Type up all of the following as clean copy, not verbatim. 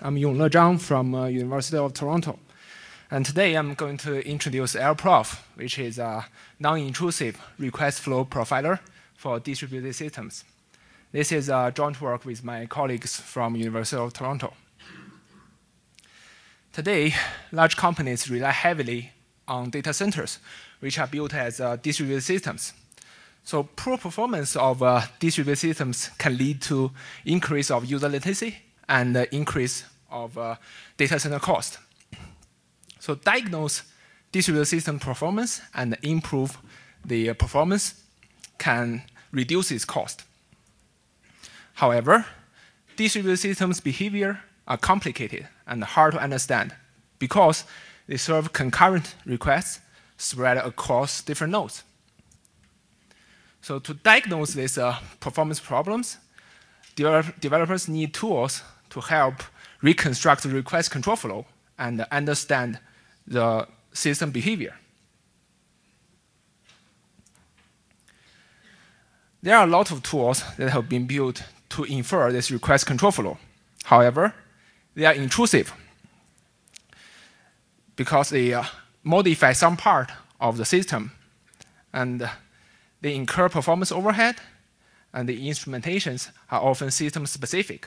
I'm Yongle Zhang from University of Toronto. And today I'm going to introduce LPROF, which is a non-intrusive request flow profiler for distributed systems. This is a joint work with my colleagues from University of Toronto. Today, large companies rely heavily on data centers, which are built as distributed systems. So poor performance of distributed systems can lead to increase of user latency and increase of data center cost. So diagnose distributed system performance and improve the performance can reduce its cost. However, distributed systems behavior are complicated and hard to understand because they serve concurrent requests spread across different nodes. So to diagnose these performance problems, developers need tools to help reconstruct the request control flow and understand the system behavior. There are a lot of tools that have been built to infer this request control flow. However, they are intrusive because they modify some part of the system, and they incur performance overhead, and the instrumentations are often system-specific.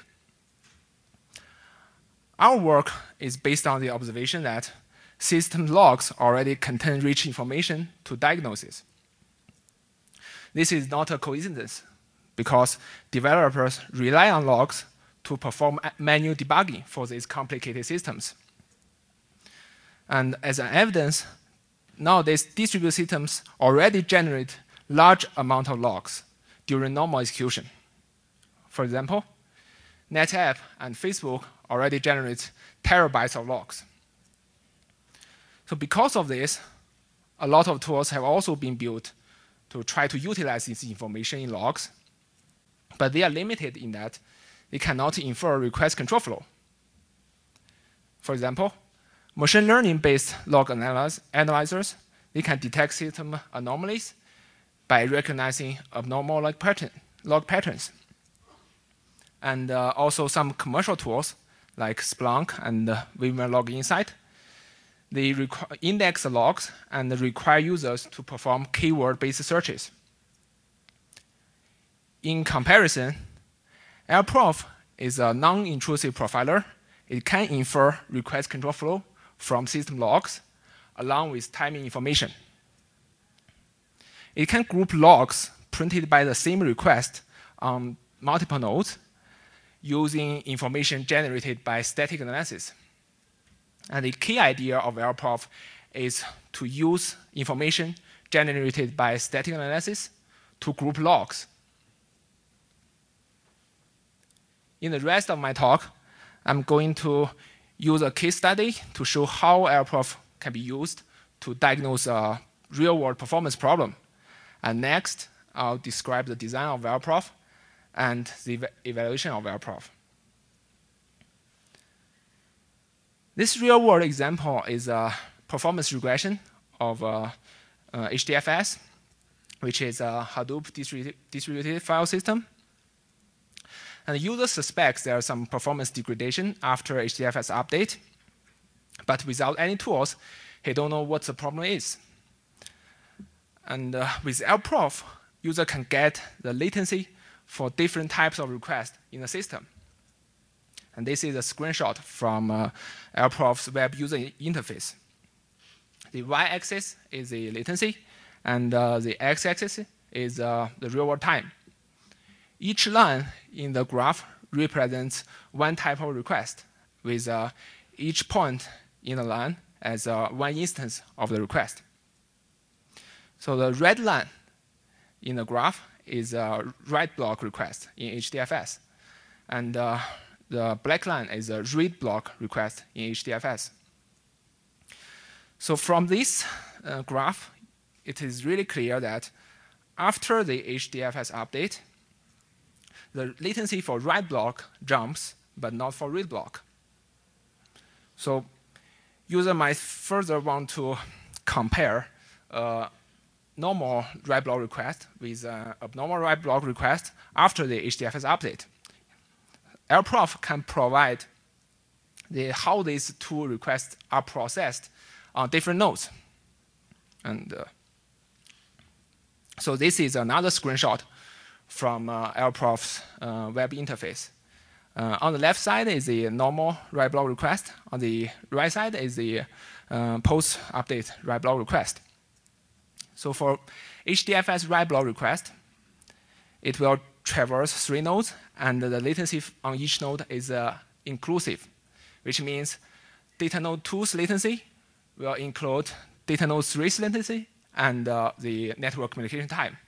Our work is based on the observation that system logs already contain rich information to diagnosis. This is not a coincidence, because developers rely on logs to perform manual debugging for these complicated systems. And as an evidence, nowadays distributed systems already generate large amount of logs during normal execution. For example, NetApp and Facebook already generate terabytes of logs. So because of this, a lot of tools have also been built to try to utilize this information in logs, but they are limited in that they cannot infer request control flow. For example, machine learning-based log analyzers, they can detect system anomalies by recognizing abnormal log patterns. And also some commercial tools like Splunk and VMware Log Insight, they index the logs and require users to perform keyword-based searches. In comparison, LPROF is a non-intrusive profiler. It can infer request control flow from system logs along with timing information. It can group logs printed by the same request on multiple nodes using information generated by static analysis. And the key idea of LPROF is to use information generated by static analysis to group logs. In the rest of my talk, I'm going to use a case study to show how LPROF can be used to diagnose a real-world performance problem. And next, I'll describe the design of LPROF and the evaluation of LPROF. This real-world example is a performance regression of HDFS, which is a Hadoop distributed file system. And the user suspects there is some performance degradation after HDFS update, but without any tools, he don't know what the problem is. And with LPROF, user can get the latency for different types of requests in the system. And this is a screenshot from LPROF's web user interface. The y-axis is the latency, and the x-axis is the real-world time. Each line in the graph represents one type of request, with each point in the line as one instance of the request. So the red line in the graph is a write block request in HDFS. And the black line is a read block request in HDFS. So from this graph, it is really clear that after the HDFS update, the latency for write block jumps, but not for read block. So user might further want to compare normal write block request with abnormal write block request after the HDFS update. LPROF can provide how these two requests are processed on different nodes. And so this is another screenshot from LPROF's web interface. On the left side is the normal write block request. On the right side is the post-update write block request. So for HDFS write block request, it will traverse 3 nodes, and the latency on each node is inclusive, which means data node 2's latency will include data node 3's latency and the network communication time.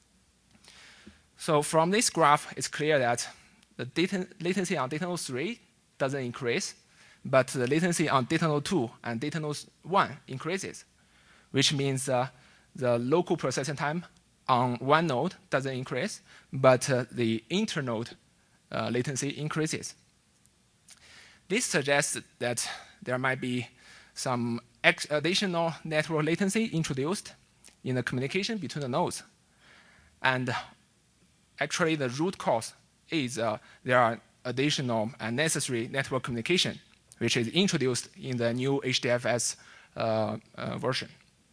So from this graph, it's clear that the latency on data node 3 doesn't increase, but the latency on data node 2 and data node 1 increases, which means the local processing time on one node doesn't increase, but the internode latency increases. This suggests that there might be some additional network latency introduced in the communication between the nodes. And actually, the root cause is there are additional and necessary network communication, which is introduced in the new HDFS version.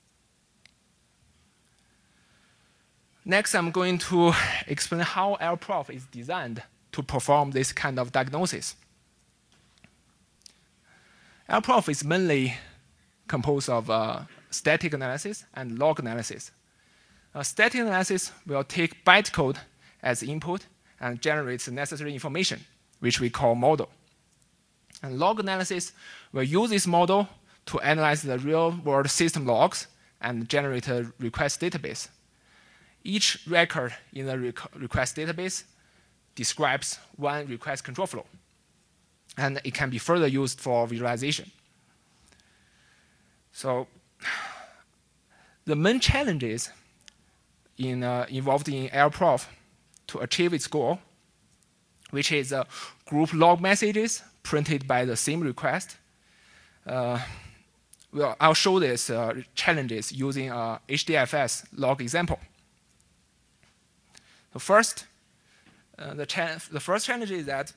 Next, I'm going to explain how LPROF is designed to perform this kind of diagnosis. LPROF is mainly composed of static analysis and log analysis. Static analysis will take bytecode as input and generates the necessary information, which we call model. And log analysis will use this model to analyze the real-world system logs and generate a request database. Each record in the request database describes one request control flow, and it can be further used for visualization. So the main challenges involved in LPROF to achieve its goal, which is group log messages printed by the same request. Well, I'll show these challenges using a HDFS log example. So first, the first challenge is that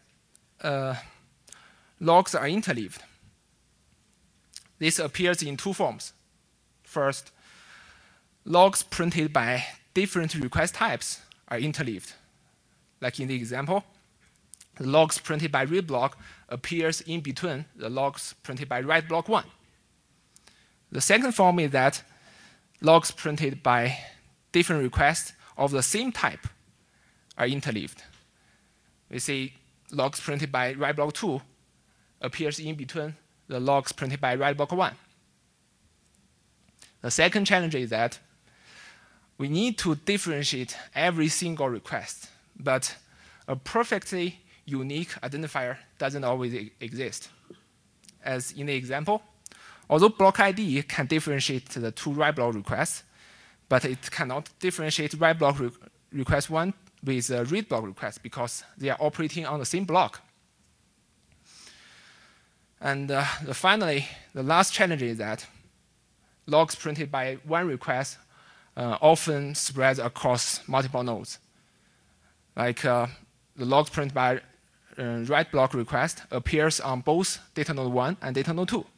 logs are interleaved. This appears in 2 forms. First, logs printed by different request types are interleaved. Like in the example, the logs printed by read block appears in between the logs printed by write block 1. The second form is that logs printed by different requests of the same type are interleaved. We see logs printed by write block 2 appears in between the logs printed by write block 1. The second challenge is that we need to differentiate every single request, but a perfectly unique identifier doesn't always exist. As in the example, although block ID can differentiate the 2 write block requests, but it cannot differentiate write block request 1 with a read block request because they are operating on the same block. And finally, the last challenge is that logs printed by one request often spread across multiple nodes. Like the logs printed by write block request appears on both data node 1 and data node 2.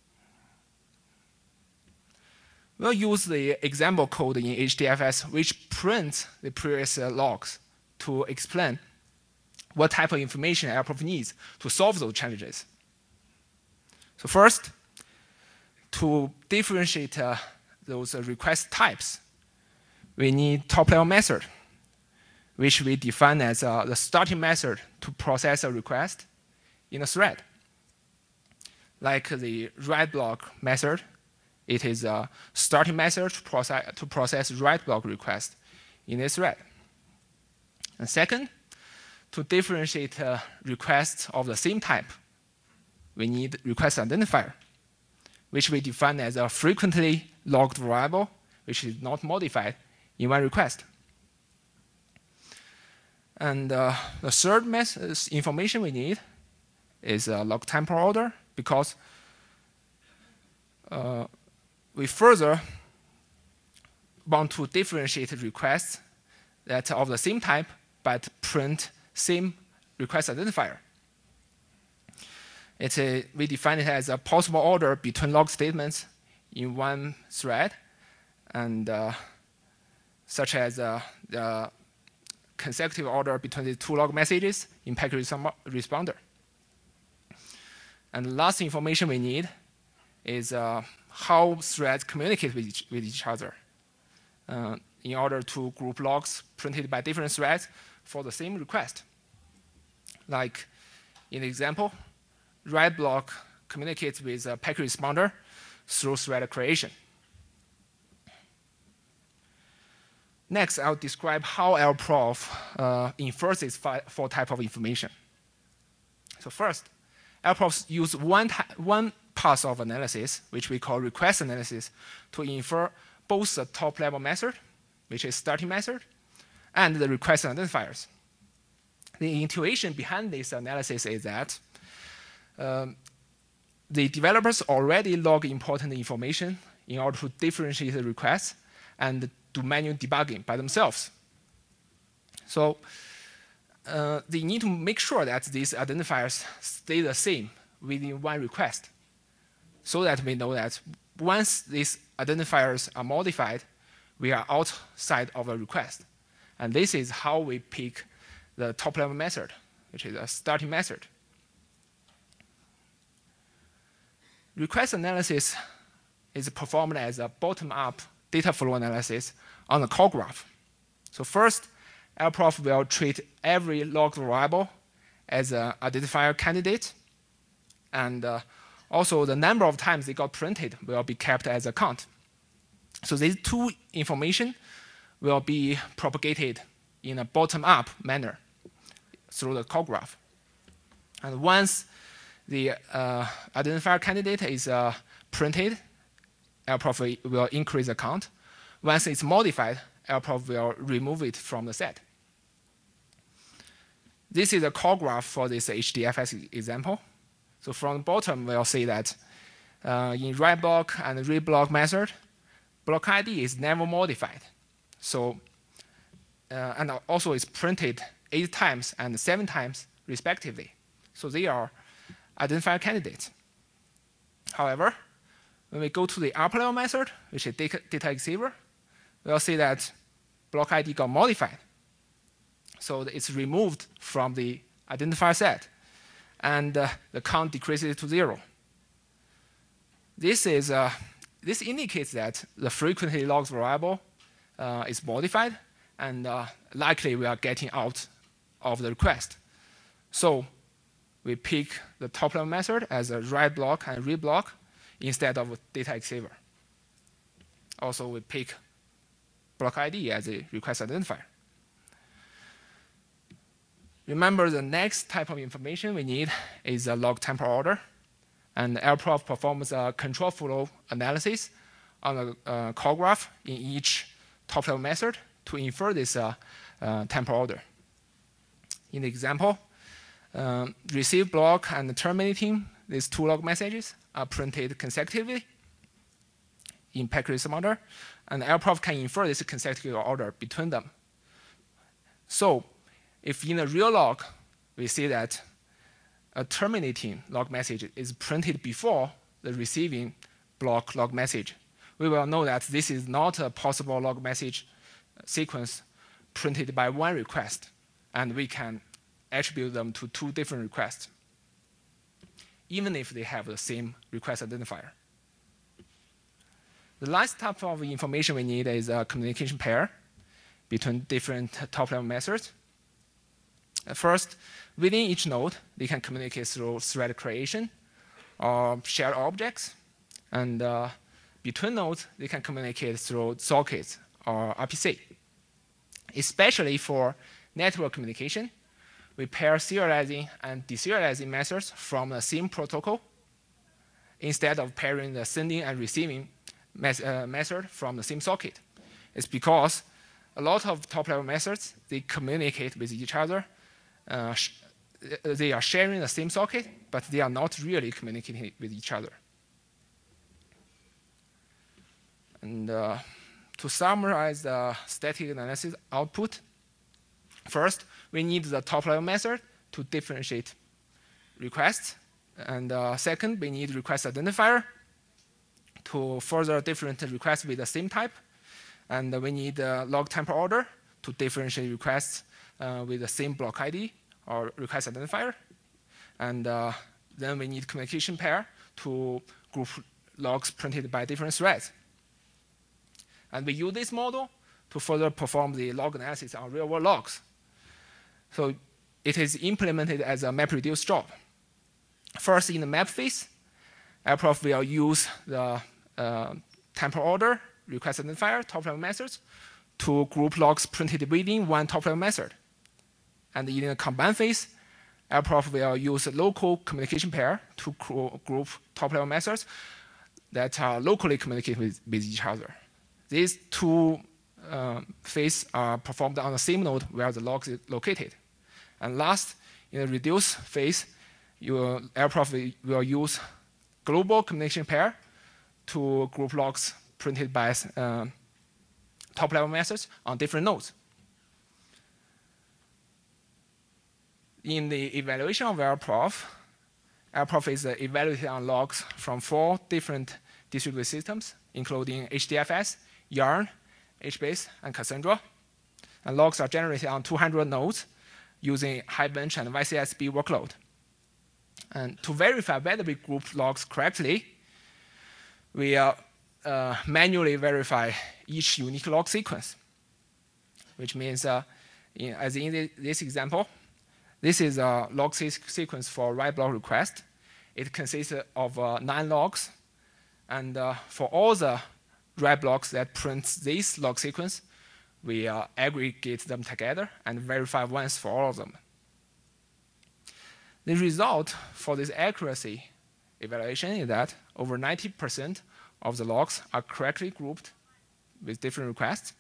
We'll use the example code in HDFS which prints the previous logs to explain what type of information LPROF needs to solve those challenges. So first, to differentiate those request types, we need top-level method, which we define as the starting method to process a request in a thread. Like the write block method, it is a starting method to process write block request in a thread. And second, to differentiate requests of the same type, we need request identifier, which we define as a frequently logged variable, which is not modified in one request. And the third information we need is a log temporal order, because we further want to differentiate requests that are of the same type but print same request identifier. We define it as a possible order between log statements in one thread, and such as the consecutive order between the two log messages in packet responder. And the last information we need is how threads communicate with each other in order to group logs printed by different threads for the same request. Like in the example, write block communicates with a packet responder through thread creation. Next, I'll describe how LPROF infers these four types of information. So first, LPROFs use one pass of analysis, which we call request analysis, to infer both the top-level method, which is starting method, and the request identifiers. The intuition behind this analysis is that the developers already log important information in order to differentiate the requests and do manual debugging by themselves. So they need to make sure that these identifiers stay the same within one request, so that we know that once these identifiers are modified, we are outside of a request. And this is how we pick the top-level method, which is a starting method. Request analysis is performed as a bottom-up data flow analysis on a call graph. So first, LPROF will treat every log variable as an identifier candidate, and also the number of times they got printed will be kept as a count. So these two information will be propagated in a bottom-up manner through the call graph. And once the identifier candidate is printed, LPROF will increase the count. Once it's modified, LPROF will remove it from the set. This is a call graph for this HDFS example. So from the bottom, we'll see that in write block and read block method, block ID is never modified. So, and also it's printed 8 times and 7 times respectively. So they are identifier candidates. However, when we go to the upper level method, which is data exhibitor, we'll see that block ID got modified. So it's removed from the identifier set, and the count decreases to 0. This indicates that the frequently logged variable is modified, and likely we are getting out of the request. So we pick the top level method as a write block and read block instead of data exhibitor. Also, we pick block ID as a request identifier. Remember, the next type of information we need is a log temporal order. And LPROF performs a control flow analysis on a call graph in each top-level method to infer this temporal order. In the example, receive block and terminating these two log messages are printed consecutively in packet responder, and LPROF can infer this consecutive order between them. So if in a real log, we see that a terminating log message is printed before the receiving block log message, we will know that this is not a possible log message sequence printed by one request, and we can attribute them to 2 different requests, even if they have the same request identifier. The last type of information we need is a communication pair between different top-level methods. First, within each node, they can communicate through thread creation or shared objects. And between nodes, they can communicate through sockets or RPC. Especially for network communication, we pair serializing and deserializing methods from the same protocol instead of pairing the sending and receiving method from the same socket. It's because a lot of top-level methods, they communicate with each other. They are sharing the same socket, but they are not really communicating with each other. And to summarize the static analysis output, first, we need the top-level method to differentiate requests And second, we need request identifier to further different requests with the same type. And we need log temporal order to differentiate requests with the same block ID or request identifier. And then we need communication pair to group logs printed by different threads. And we use this model to further perform the log analysis on real-world logs. So it is implemented as a MapReduce job. First, in the map phase, LPROF will use the temporal order, request identifier, top-level methods to group logs printed within one top-level method. And in the combine phase, LPROF will use a local communication pair to group top-level methods that are locally communicate with each other. These two phases are performed on the same node where the log is located. And last, in the reduce phase, LPROF will use global communication pair to group logs printed by top-level methods on different nodes. In the evaluation of LPROF is evaluated on logs from 4 different distributed systems, including HDFS, Yarn, HBase, and Cassandra. And logs are generated on 200 nodes using HiBench and YCSB workload. And to verify whether we group logs correctly, we manually verify each unique log sequence, which means, as in this example, this is a log sequence for write block request. It consists of 9 logs. And for all the write blocks that print this log sequence, we aggregate them together and verify once for all of them. The result for this accuracy evaluation is that over 90% of the logs are correctly grouped with different requests.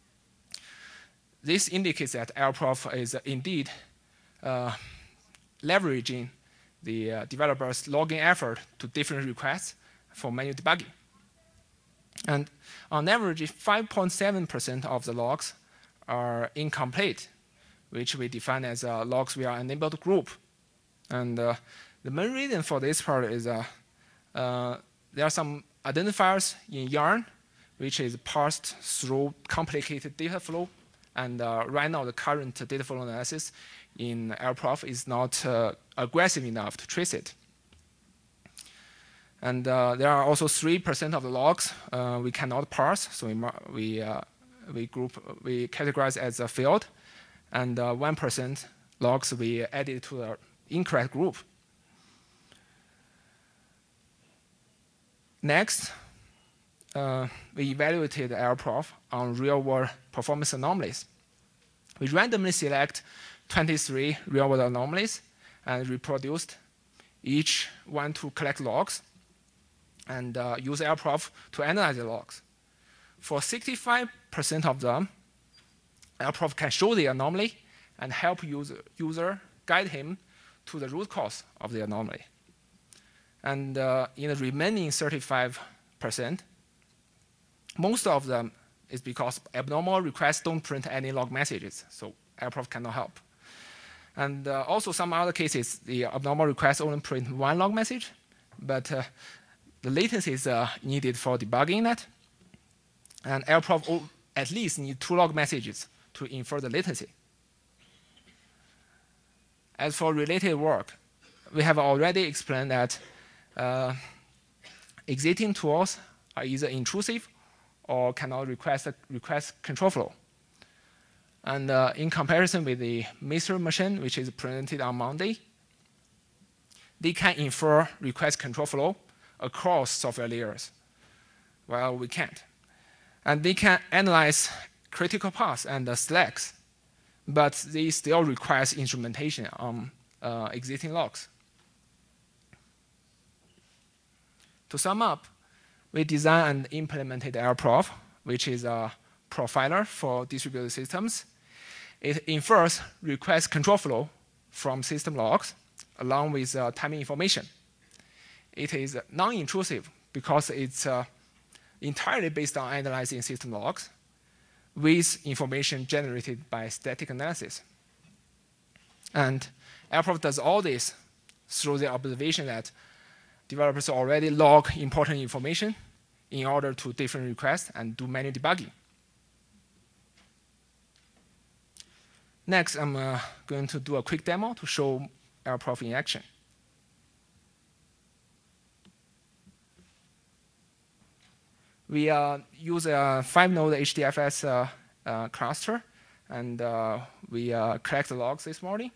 This indicates that LPROF is indeed leveraging the developer's logging effort to different requests for manual debugging. And on average, 5.7% of the logs are incomplete, which we define as logs we are unable to group. And the main reason for this part is there are some identifiers in Yarn, which is parsed through complicated data flow. And right now, the current data flow analysis in LPROF is not aggressive enough to trace it. And there are also 3% of the logs we cannot parse, so we categorize as a failed, and 1% logs we added to the incorrect group. Next, we evaluated LPROF on real-world performance anomalies. We randomly select 23 real-world anomalies and reproduced each one to collect logs and use LPROF to analyze the logs. For 65% of them, LPROF can show the anomaly and help user guide him to the root cause of the anomaly. And in the remaining 35%, most of them is because abnormal requests don't print any log messages, so LPROF cannot help. And also some other cases, the abnormal requests only print one log message, but the latency is needed for debugging that. And LPROF at least need 2 log messages to infer the latency. As for related work, we have already explained that existing tools are either intrusive or cannot request control flow. And in comparison with the Mistral machine, which is presented on Monday, they can infer request control flow across software layers, while we can't. And they can analyze critical paths and slacks, but they still require instrumentation on existing logs. To sum up, we designed and implemented LPROF, which is a profiler for distributed systems. It infers request control flow from system logs along with timing information. It is non-intrusive because it's entirely based on analyzing system logs with information generated by static analysis. And LPROF does all this through the observation that developers already log important information in order to different requests and do manual debugging. Next, I'm going to do a quick demo to show LPROF in action. We use a 5-node HDFS cluster, and we collect the logs this morning,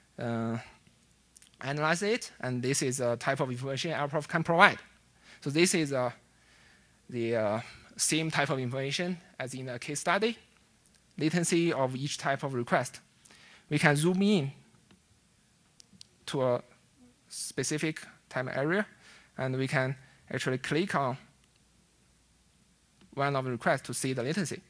analyze it, and this is a type of information LPROF can provide. So this is the same type of information as in a case study, latency of each type of request. We can zoom in to a specific time area, and we can actually click on one of the requests to see the latency.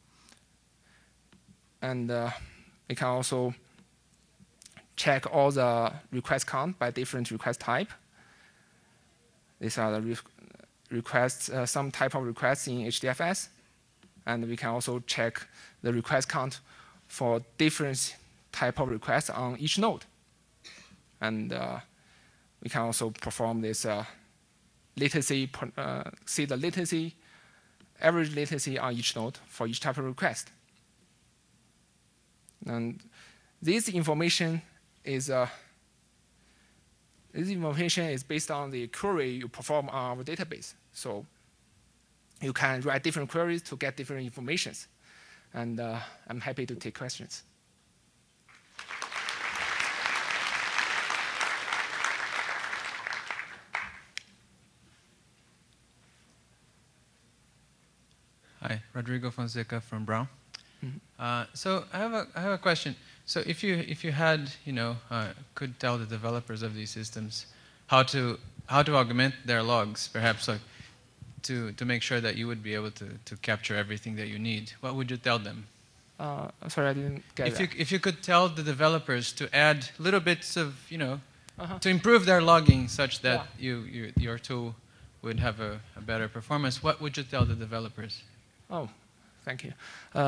And we can also check all the request count by different request type. These are the requests, some type of requests in HDFS. And we can also check the request count for different type of requests on each node. And we can also perform this latency, see the latency, average latency on each node for each type of request. And this information is based on the query you perform on our database. So you can write different queries to get different informations. And I'm happy to take questions. Hi, Rodrigo Fonseca from Brown. So I have a question. So if you had could tell the developers of these systems how to augment their logs, perhaps like to make sure that you would be able to capture everything that you need, what would you tell them? Sorry, I didn't get that. If you could tell the developers to add little bits of to improve their logging such that your tool would have a better performance, what would you tell the developers? Oh, thank you.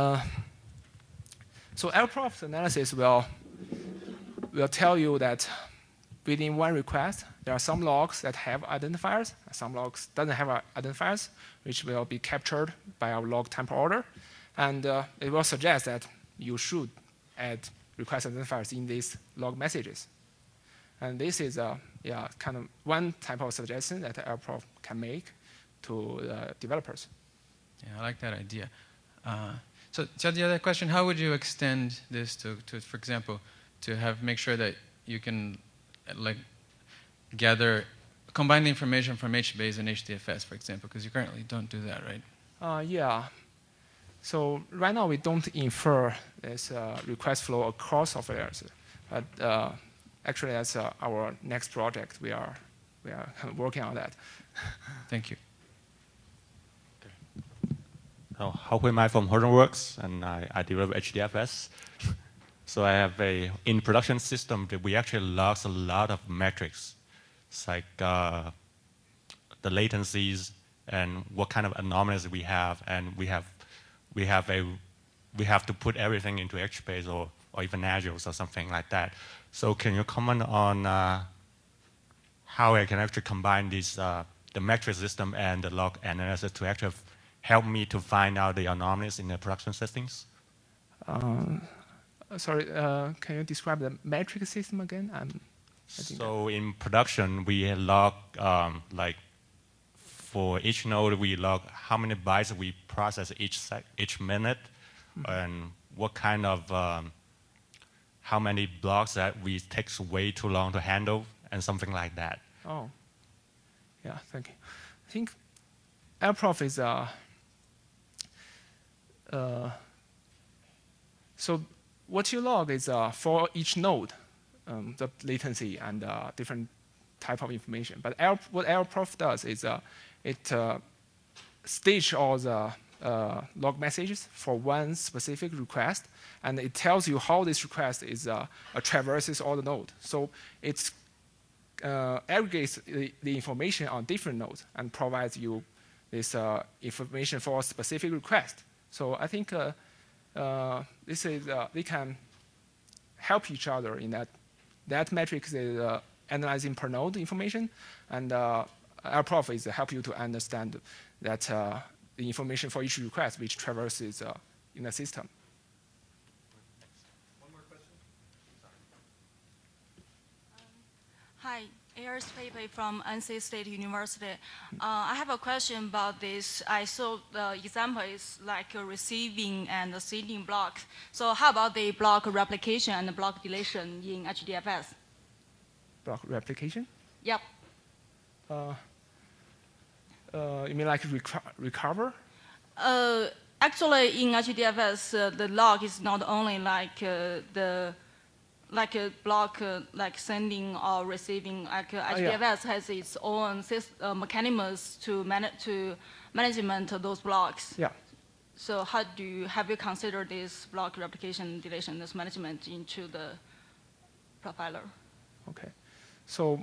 So LPROF analysis will tell you that within one request, there are some logs that have identifiers, some logs doesn't have identifiers, which will be captured by our log temp order. And it will suggest that you should add request identifiers in these log messages. And this is kind of one type of suggestion that LPROF can make to developers. Yeah, I like that idea. So the other question, how would you extend this to for example, to make sure that you can combine the information from HBase and HDFS, for example, because you currently don't do that, right? Yeah. So right now we don't infer this request flow across softwares, but actually that's our next project. We are working on that. Thank you. Hao Hui Mai from Hortonworks, and I develop HDFS. So I have a in production system that we actually logs a lot of metrics. It's like the latencies and what kind of anomalies we have, and we have to put everything into HBase or even Azure or something like that. So can you comment on how I can actually combine these the metric system and the log analysis to actually help me to find out the anomalies in the production settings? Sorry, can you describe the metric system again? So in production, we log, for each node, we log how many bytes we process each minute, and what kind of, how many blocks that we takes way too long to handle, and something like that. Oh, yeah, thank you. I think LPROF is so what you log is for each node, the latency and different type of information. But what LPROF does is it stage all the log messages for one specific request, and it tells you how this request is traverses all the node. So it aggregates the information on different nodes and provides you this information for a specific request. So I think this is we can help each other in that. That metric is analyzing per node information, and LPROF is help you to understand that the information for each request which traverses in the system. One more question. Hi, Eris Pepe from NC State University. I have a question about this. I saw the example is like receiving and sending blocks. So how about the block replication and the block deletion in HDFS? Block replication? Yep. You mean like recover? Actually, in HDFS, the log is not only like like a block, like sending or receiving. Like HDFS has its own mechanisms to management of those blocks. Yeah. So have you considered this block replication deletion, this management into the profiler? Okay. So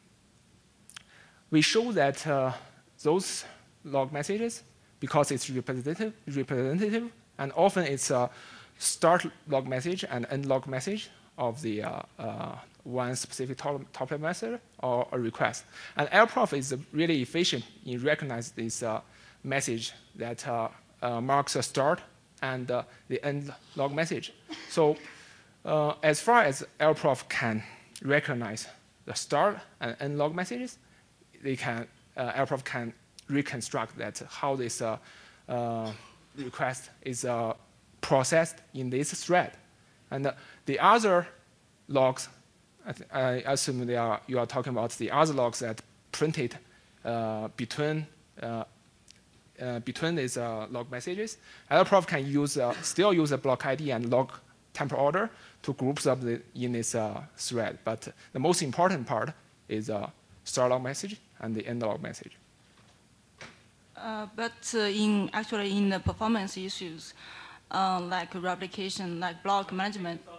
we show that those log messages, because it's representative, and often it's a start log message and end log message of the one specific top-level method or a request. And LPROF is really efficient in recognizing this message that marks a start and the end log message. So as far as LPROF can recognize the start and end log messages, LPROF can reconstruct that how this request is processed in this thread. And the other logs, I assume you are talking about the other logs that printed between these log messages. LPROF can still use a block ID and log temporal order to group them in this thread. But the most important part is start log message and the end log message. But actually in the performance issues, like replication, like block management.